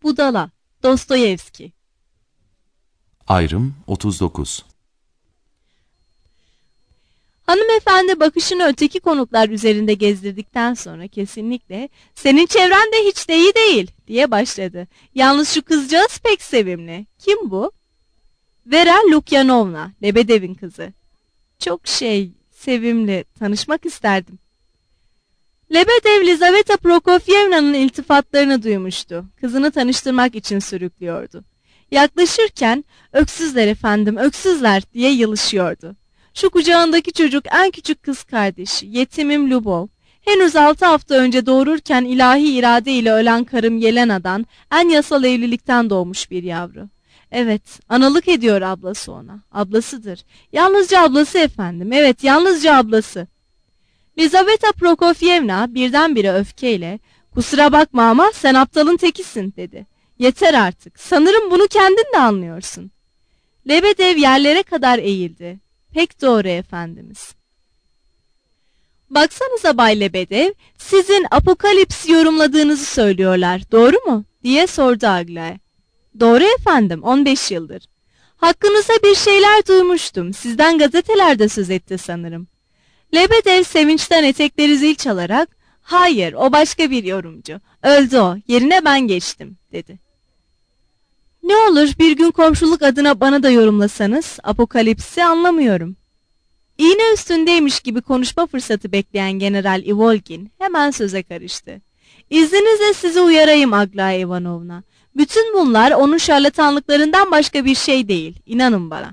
Budala, Dostoyevski. Ayrım 39. Hanımefendi bakışını öteki konuklar üzerinde gezdirdikten sonra kesinlikle "Senin çevren de hiç de iyi değil" diye başladı. "Yalnız şu kızcağız pek sevimli. Kim bu?" "Vera Lukyanovna, Lebedev'in kızı." "Çok sevimli. Tanışmak isterdim." Lebedev, Lizaveta Prokofyevna'nın iltifatlarını duymuştu. Kızını tanıştırmak için sürüklüyordu. Yaklaşırken "Öksüzler efendim, öksüzler" diye yılışıyordu. Şu kucağındaki çocuk en küçük kız kardeşi, yetimim Lubov. Henüz 6 hafta önce doğururken ilahi irade ile ölen karım Yelena'dan en yasal evlilikten doğmuş bir yavru. Evet, analık ediyor ablası ona. Ablasıdır. Yalnızca ablası efendim. Evet, yalnızca ablası. Lizaveta Prokofyevna birdenbire öfkeyle "Kusura bakma ama sen aptalın tekisin" dedi. "Yeter artık. Sanırım bunu kendin de anlıyorsun." Lebedev yerlere kadar eğildi. "Pek doğru efendimiz." "Baksanıza Bay Lebedev, sizin Apokalips'i yorumladığınızı söylüyorlar, doğru mu?" diye sordu Aglaya. "Doğru efendim, 15 yıldır. Hakkınızda bir şeyler duymuştum, sizden gazetelerde söz etti sanırım." Lebedev sevinçten etekleri zil çalarak "Hayır, o başka bir yorumcu. Öldü o, yerine ben geçtim" dedi. "Ne olur bir gün komşuluk adına bana da yorumlasanız, Apokalips'i anlamıyorum." İğne üstündeymiş gibi konuşma fırsatı bekleyen General Ivolgin hemen söze karıştı. "İzninizle sizi uyarayım Aglaya Ivanovna. Bütün bunlar onun şarlatanlıklarından başka bir şey değil, inanın bana."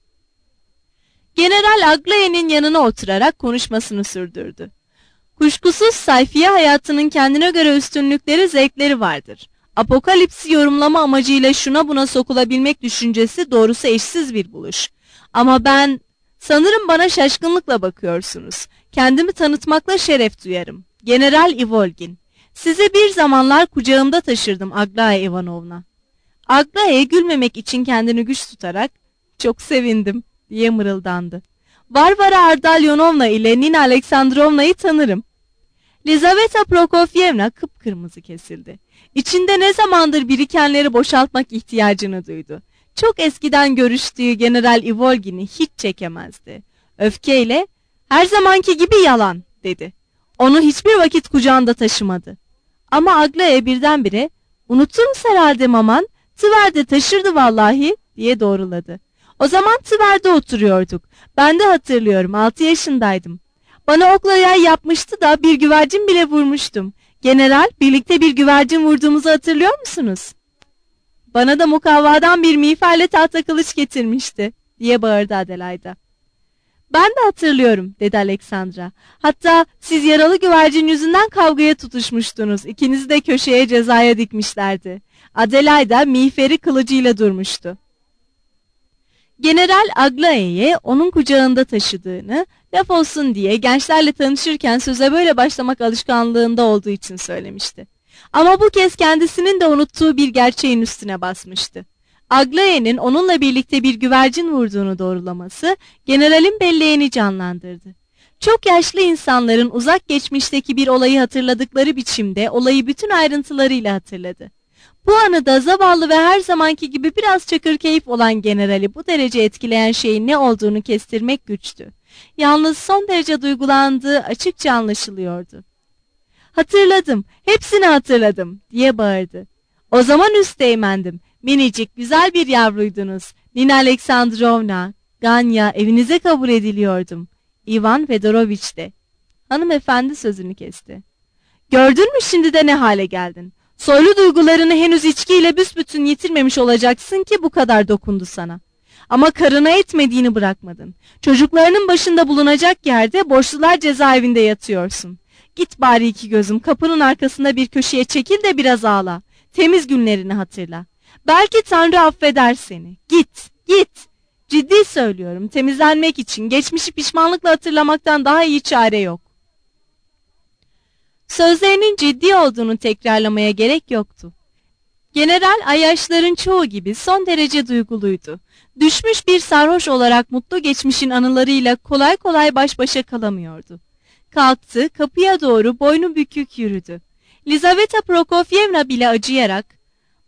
General Aglaya'nın yanına oturarak konuşmasını sürdürdü. "Kuşkusuz sayfiye hayatının kendine göre üstünlükleri, zevkleri vardır. Apokalipsi yorumlama amacıyla şuna buna sokulabilmek düşüncesi doğrusu eşsiz bir buluş. Ama sanırım bana şaşkınlıkla bakıyorsunuz. Kendimi tanıtmakla şeref duyarım. General Ivolgin. Sizi bir zamanlar kucağımda taşırdım Aglaya Ivanovna." Aglaya gülmemek için kendini güç tutarak "Çok sevindim" diye mırıldandı. "Varvara Ardalyonovna ile Nina Aleksandrovna'yı tanırım." Lizaveta Prokofyevna kıpkırmızı kesildi. İçinde ne zamandır birikenleri boşaltmak ihtiyacını duydu. Çok eskiden görüştüğü General Ivolgin'i hiç çekemezdi. Öfkeyle "Her zamanki gibi yalan" dedi. Onu hiçbir vakit kucağında taşımadı. Ama Aglaya birdenbire "Unuttunuz herhalde maman, Tver'de taşırdı vallahi" diye doğruladı. "O zaman Tver'de oturuyorduk. Ben de hatırlıyorum, 6 yaşındaydım. Bana okla yay yapmıştı da bir güvercin bile vurmuştum. General, birlikte bir güvercin vurduğumuzu hatırlıyor musunuz?" "Bana da mukavvadan bir miğferle tahta kılıç getirmişti" diye bağırdı Adelaida. "Ben de hatırlıyorum" dedi Alexandra. "Hatta siz yaralı güvercin yüzünden kavgaya tutuşmuştunuz. İkinizi de köşeye cezaya dikmişlerdi. Adelaida miğferi kılıcıyla durmuştu." General Aglae'ye onun kucağında taşıdığını, laf olsun diye gençlerle tanışırken söze böyle başlamak alışkanlığında olduğu için söylemişti. Ama bu kez kendisinin de unuttuğu bir gerçeğin üstüne basmıştı. Aglae'nin onunla birlikte bir güvercin vurduğunu doğrulaması generalin belleğini canlandırdı. Çok yaşlı insanların uzak geçmişteki bir olayı hatırladıkları biçimde olayı bütün ayrıntılarıyla hatırladı. Bu anıda zavallı ve her zamanki gibi biraz çakırkeyif olan generali bu derece etkileyen şeyin ne olduğunu kestirmek güçtü. Yalnız son derece duygulandığı açıkça anlaşılıyordu. "Hatırladım, hepsini hatırladım" diye bağırdı. "O zaman üsteğmendim, minicik güzel bir yavruydunuz. Nina Aleksandrovna, Ganya, evinize kabul ediliyordum. İvan Fedoroviç de." Hanımefendi sözünü kesti. "Gördün mü şimdi de ne hale geldin? Soylu duygularını henüz içkiyle büsbütün yitirmemiş olacaksın ki bu kadar dokundu sana. Ama karına etmediğini bırakmadın. Çocuklarının başında bulunacak yerde borçlular cezaevinde yatıyorsun. Git bari iki gözüm, kapının arkasında bir köşeye çekil de biraz ağla. Temiz günlerini hatırla. Belki Tanrı affeder seni. Git, git. Ciddi söylüyorum, temizlenmek için geçmişi pişmanlıkla hatırlamaktan daha iyi çare yok." Sözlerinin ciddi olduğunu tekrarlamaya gerek yoktu. General ayyaşların çoğu gibi son derece duyguluydu. Düşmüş bir sarhoş olarak mutlu geçmişin anılarıyla kolay kolay baş başa kalamıyordu. Kalktı, kapıya doğru boynu bükük yürüdü. Lizaveta Prokofyevna bile acıyarak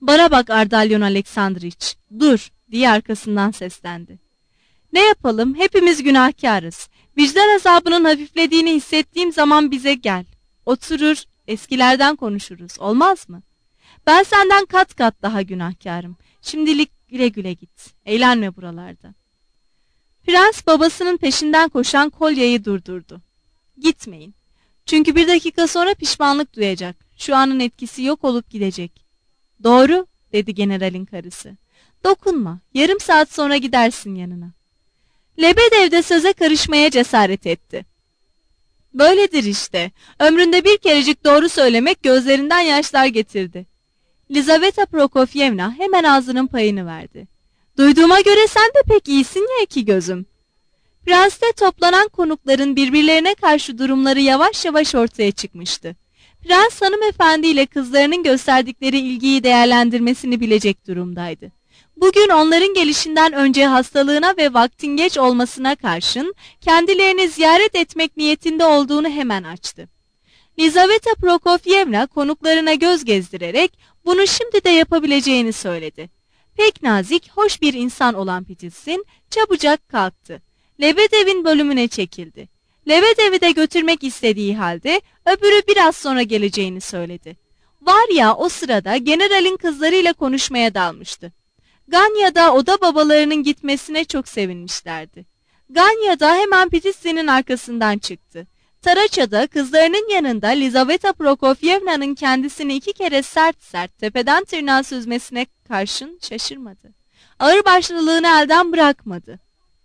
Bana bak Ardalyon Aleksandriç, dur diye arkasından seslendi. Ne yapalım, hepimiz günahkarız. Vicdan azabının hafiflediğini hissettiğim zaman bize gel. Oturur, eskilerden konuşuruz, olmaz mı? Ben senden kat kat daha günahkarım. Şimdilik güle güle git, eğlenme buralarda. Prens babasının peşinden koşan Kolya'yı durdurdu. Gitmeyin. Çünkü bir dakika sonra pişmanlık duyacak. Şu anın etkisi yok olup gidecek. Doğru, dedi generalin karısı. Dokunma, yarım saat sonra gidersin yanına. Lebedev de söze karışmaya cesaret etti. Böyledir işte. Ömründe bir kerecik doğru söylemek gözlerinden yaşlar getirdi. Lizaveta Prokofyevna hemen ağzının payını verdi. Duyduğuma göre sen de pek iyisin ya iki gözüm. Prens'te toplanan konukların birbirlerine karşı durumları yavaş yavaş ortaya çıkmıştı. Prens hanımefendi ile kızlarının gösterdikleri ilgiyi değerlendirmesini bilecek durumdaydı. Bugün onların gelişinden önce hastalığına ve vaktin geç olmasına karşın kendilerini ziyaret etmek niyetinde olduğunu hemen açtı. Lizaveta Prokofyevna konuklarına göz gezdirerek bunu şimdi de yapabileceğini söyledi. Pek nazik, hoş bir insan olan Pititsin çabucak kalktı. Lebedev'in bölümüne çekildi. Lebedev'i de götürmek istediği halde öbürü biraz sonra geleceğini söyledi. Var ya o sırada generalin kızlarıyla konuşmaya dalmıştı. Ganya'da oda babalarının gitmesine çok sevinmişlerdi. Ganya'da hemen Pititsin'in arkasından çıktı. Taraça'da kızlarının yanında Lizaveta Prokofyevna'nın kendisini 2 kere sert sert tepeden tırnağa süzmesine karşın şaşırmadı. Ağırbaşlılığını elden bırakmadı.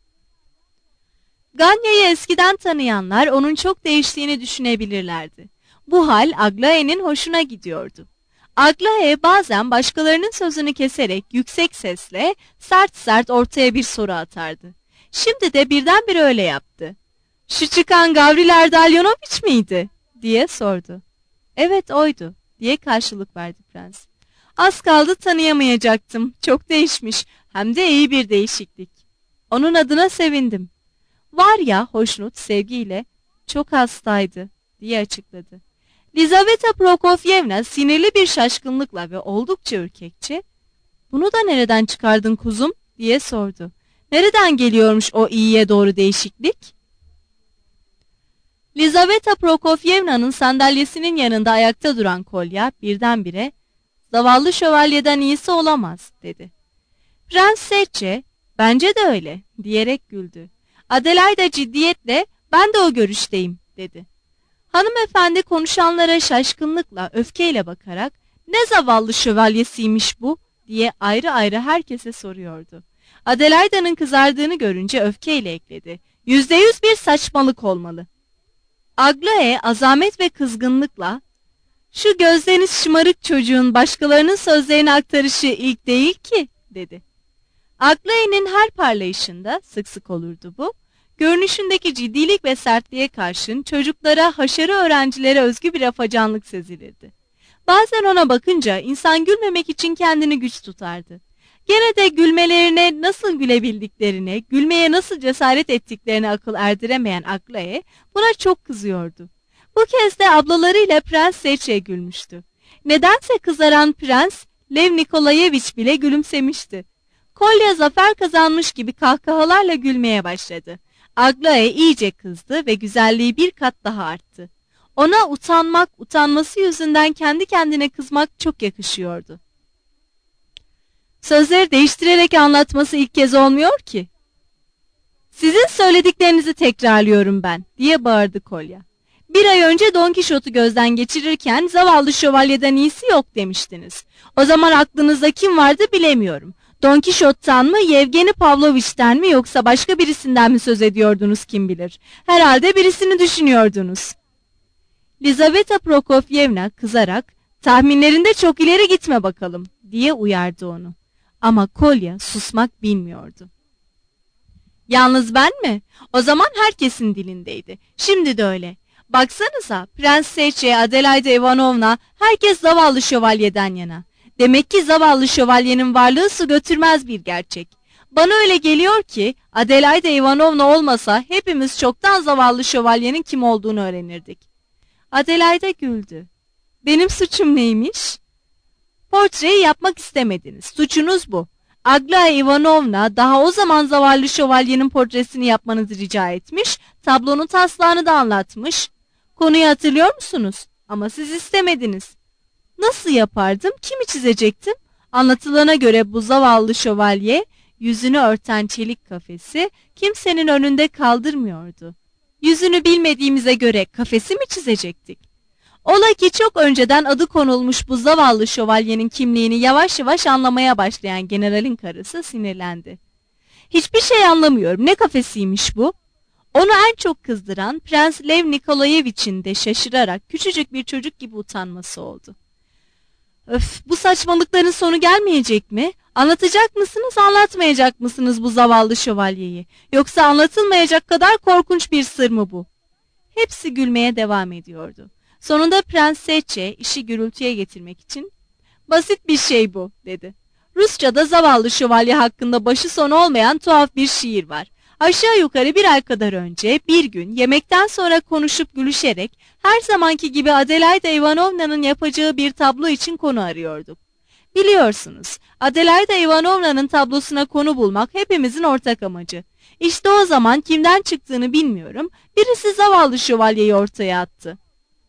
Ganya'yı eskiden tanıyanlar onun çok değiştiğini düşünebilirlerdi. Bu hal Aglaé'nin hoşuna gidiyordu. Aglaé bazen başkalarının sözünü keserek yüksek sesle sert sert ortaya bir soru atardı. Şimdi de birdenbire öyle yaptı. "Şu çıkan Gavril Ardalyonoviç miydi?" diye sordu. "Evet oydu," diye karşılık verdi prens. "Az kaldı tanıyamayacaktım. Çok değişmiş, hem de iyi bir değişiklik. Onun adına sevindim." "Var ya," hoşnut sevgiyle, "çok hastaydı," diye açıkladı. Lizaveta Prokofyevna sinirli bir şaşkınlıkla ve oldukça ürkekçe, "Bunu da nereden çıkardın kuzum?" diye sordu. "Nereden geliyormuş o iyiye doğru değişiklik?" Lizaveta Prokofyevna'nın sandalyesinin yanında ayakta duran Kolya birdenbire, "Zavallı şövalyeden iyisi olamaz," dedi. Prens Setçe, "Bence de öyle," diyerek güldü. Adelaide ciddiyetle, "Ben de o görüşteyim," dedi. Hanımefendi konuşanlara şaşkınlıkla, öfkeyle bakarak, "Ne zavallı şövalyesiymiş bu?" diye ayrı ayrı herkese soruyordu. Adelaide'nin kızardığını görünce öfkeyle ekledi. "%100 bir saçmalık olmalı." Aglaé azamet ve kızgınlıkla, "Şu gözleriniz şımarık çocuğun başkalarının sözlerini aktarışı ilk değil ki," dedi. Aglaé'nin her parlayışında sık sık olurdu bu. Görünüşündeki ciddilik ve sertliğe karşın çocuklara, haşarı öğrencilere özgü bir afacanlık sezilirdi. Bazen ona bakınca insan gülmemek için kendini güç tutardı. Gene de gülmelerine nasıl gülebildiklerine, gülmeye nasıl cesaret ettiklerine akıl erdiremeyen Aglaé buna çok kızıyordu. Bu kez de ablalarıyla Prens Setçe gülmüştü. Nedense kızaran Prens Lev Nikolayevich bile gülümsemişti. Kolya zafer kazanmış gibi kahkahalarla gülmeye başladı. Aglaé iyice kızdı ve güzelliği bir kat daha arttı. Ona utanması yüzünden kendi kendine kızmak çok yakışıyordu. Sözleri değiştirerek anlatması ilk kez olmuyor ki. "Sizin söylediklerinizi tekrarlıyorum ben," diye bağırdı Kolya. "Bir ay önce Don Kişot'u gözden geçirirken zavallı şövalyeden iyisi yok demiştiniz. O zaman aklınızda kim vardı bilemiyorum. Don Kişot'tan mı, Yevgeni Pavlovich'ten mi, yoksa başka birisinden mi söz ediyordunuz kim bilir. Herhalde birisini düşünüyordunuz." Lizaveta Prokofyevna kızarak, "Tahminlerinde çok ileri gitme bakalım," diye uyardı onu. Ama Kolya susmak bilmiyordu. "Yalnız ben mi? O zaman herkesin dilindeydi. Şimdi de öyle. Baksanıza, Prens Setçe, Adelaide Ivanovna, herkes zavallı şövalyeden yana. Demek ki zavallı şövalyenin varlığı su götürmez bir gerçek. Bana öyle geliyor ki Adelaide Ivanovna olmasa hepimiz çoktan zavallı şövalyenin kim olduğunu öğrenirdik." Adelaide güldü. "Benim suçum neymiş?" Portreyi yapmak istemediniz. Suçunuz bu. Aglaya Ivanovna daha o zaman zavallı şövalyenin portresini yapmanızı rica etmiş, tablonun taslağını da anlatmış. Konuyu hatırlıyor musunuz? Ama siz istemediniz. Nasıl yapardım? Kimi çizecektim? Anlatılana göre bu zavallı şövalye yüzünü örten çelik kafesi kimsenin önünde kaldırmıyordu. Yüzünü bilmediğimize göre kafesi mi çizecektik? Ola ki çok önceden adı konulmuş bu zavallı şövalyenin kimliğini yavaş yavaş anlamaya başlayan generalin karısı sinirlendi. Hiçbir şey anlamıyorum. Ne kafesiymiş bu? Onu en çok kızdıran Prens Lev Nikolayevich'in de şaşırarak küçücük bir çocuk gibi utanması oldu. Öf, bu saçmalıkların sonu gelmeyecek mi? Anlatacak mısınız, anlatmayacak mısınız bu zavallı şövalyeyi? Yoksa anlatılmayacak kadar korkunç bir sır mı bu? Hepsi gülmeye devam ediyordu. Sonunda Prens Seçe işi gürültüye getirmek için "Basit bir şey bu," dedi. "Rusça'da zavallı şövalye hakkında başı sonu olmayan tuhaf bir şiir var. Aşağı yukarı bir ay kadar önce bir gün yemekten sonra konuşup gülüşerek her zamanki gibi Adelaida Ivanovna'nın yapacağı bir tablo için konu arıyorduk. Biliyorsunuz, Adelaida Ivanovna'nın tablosuna konu bulmak hepimizin ortak amacı. İşte o zaman kimden çıktığını bilmiyorum, birisi zavallı şövalyeyi ortaya attı.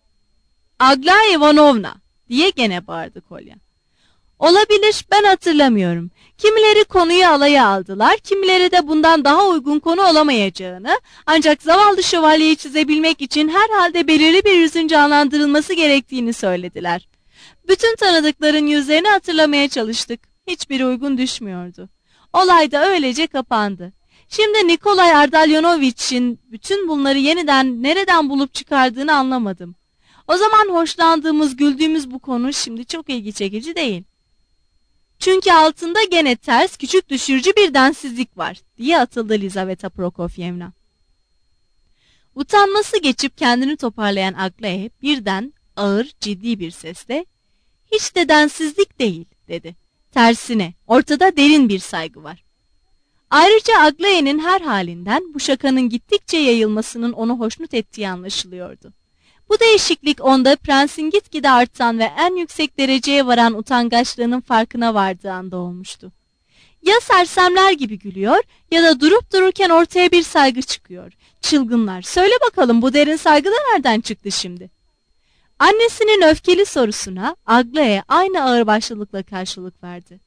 'Aglaya Ivanovna!' diye gene bağırdı Kolya. Olabilir, ben hatırlamıyorum. Kimileri konuyu alaya aldılar, kimileri de bundan daha uygun konu olamayacağını, ancak zavallı şövalyeyi çizebilmek için herhalde belirli bir yüzün canlandırılması gerektiğini söylediler. Bütün tanıdıkların yüzlerini hatırlamaya çalıştık. Hiçbiri uygun düşmüyordu. Olay da öylece kapandı. Şimdi Nikolay Ardalyonovich'in bütün bunları yeniden nereden bulup çıkardığını anlamadım. O zaman hoşlandığımız, güldüğümüz bu konu şimdi çok ilgi çekici değil. Çünkü altında gene ters, küçük düşürücü bir densizlik var, diye atıldı Lizaveta Prokofyevna. Utanması geçip kendini toparlayan Aglaya birden ağır, ciddi bir sesle, "Hiç de densizlik değil," dedi. "Tersine, ortada derin bir saygı var." Ayrıca Aglaya'nın her halinden bu şakanın gittikçe yayılmasının onu hoşnut ettiği anlaşılıyordu. Bu değişiklik onda prensin gitgide artan ve en yüksek dereceye varan utangaçlığının farkına vardığı anda olmuştu. Ya sersemler gibi gülüyor ya da durup dururken ortaya bir saygı çıkıyor. Çılgınlar, söyle bakalım bu derin saygı da nereden çıktı şimdi? Annesinin öfkeli sorusuna Aglaya aynı ağırbaşlılıkla karşılık verdi.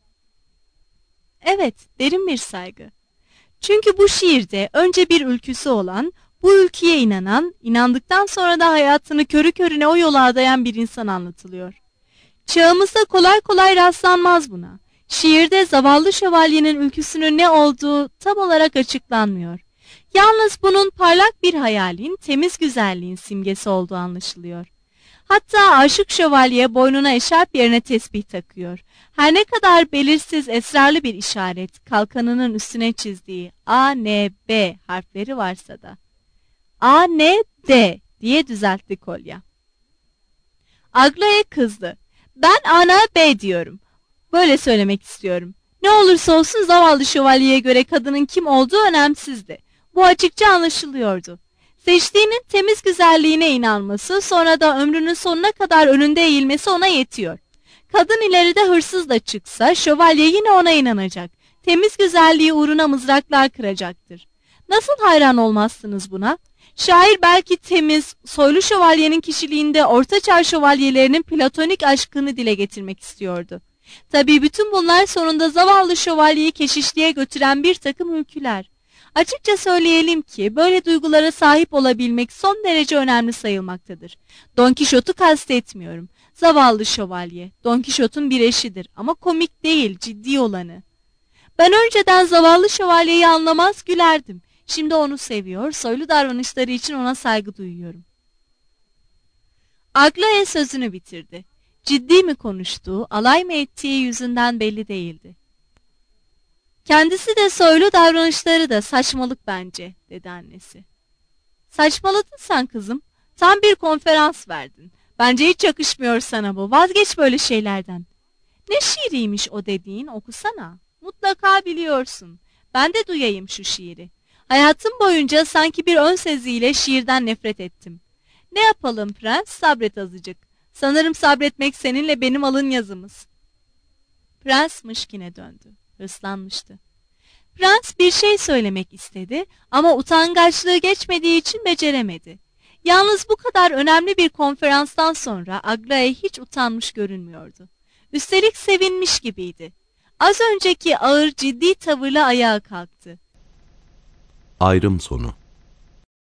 Evet, derin bir saygı. Çünkü bu şiirde önce bir ülküsü olan, bu ülküye inanan, inandıktan sonra da hayatını körü körüne o yola adayan bir insan anlatılıyor. Çağımızda kolay kolay rastlanmaz buna. Şiirde zavallı şövalyenin ülküsünün ne olduğu tam olarak açıklanmıyor. Yalnız bunun parlak bir hayalin, temiz güzelliğin simgesi olduğu anlaşılıyor. Hatta aşık şövalye boynuna eşarp yerine tesbih takıyor. Her ne kadar belirsiz, esrarlı bir işaret, kalkanının üstüne çizdiği A, N, B harfleri varsa da. A, N, D diye düzeltti Kolya. Aglaya kızdı. "Ben A, N, B diyorum. Böyle söylemek istiyorum. Ne olursa olsun zavallı şövalyeye göre kadının kim olduğu önemsizdi. Bu açıkça anlaşılıyordu. Seçtiğinin temiz güzelliğine inanması, sonra da ömrünün sonuna kadar önünde eğilmesi ona yetiyor. Kadın ileride hırsız da çıksa şövalye yine ona inanacak. Temiz güzelliği uğruna mızraklar kıracaktır. Nasıl hayran olmazsınız buna? Şair belki temiz, soylu şövalyenin kişiliğinde ortaçağ şövalyelerinin platonik aşkını dile getirmek istiyordu. Tabii bütün bunlar sonunda zavallı şövalyeyi keşişliğe götüren bir takım ülküler. Açıkça söyleyelim ki böyle duygulara sahip olabilmek son derece önemli sayılmaktadır. Don Kişot'u kastetmiyorum. Zavallı şövalye, Don Kişot'un bir eşidir ama komik değil, ciddi olanı. Ben önceden zavallı şövalyeyi anlamaz gülerdim. Şimdi onu seviyor, soylu davranışları için ona saygı duyuyorum. Aglaya sözünü bitirdi. Ciddi mi konuştuğu, alay mı ettiği yüzünden belli değildi. "Kendisi de soylu davranışları da saçmalık bence," dedi annesi. "Saçmaladın sen kızım. Tam bir konferans verdin. Bence hiç yakışmıyor sana bu. Vazgeç böyle şeylerden." "Ne şiiriymiş o dediğin, okusana. Mutlaka biliyorsun. Ben de duyayım şu şiiri. Hayatım boyunca sanki bir ön seziyle şiirden nefret ettim. Ne yapalım prens, sabret azıcık. Sanırım sabretmek seninle benim alın yazımız." Prens Mışkin'e döndü. Hırslanmıştı. Prens bir şey söylemek istedi ama utangaçlığı geçmediği için beceremedi. Yalnız bu kadar önemli bir konferanstan sonra Aglaya hiç utanmış görünmüyordu. Üstelik sevinmiş gibiydi. Az önceki ağır ciddi tavırla ayağa kalktı. Ayrım sonu.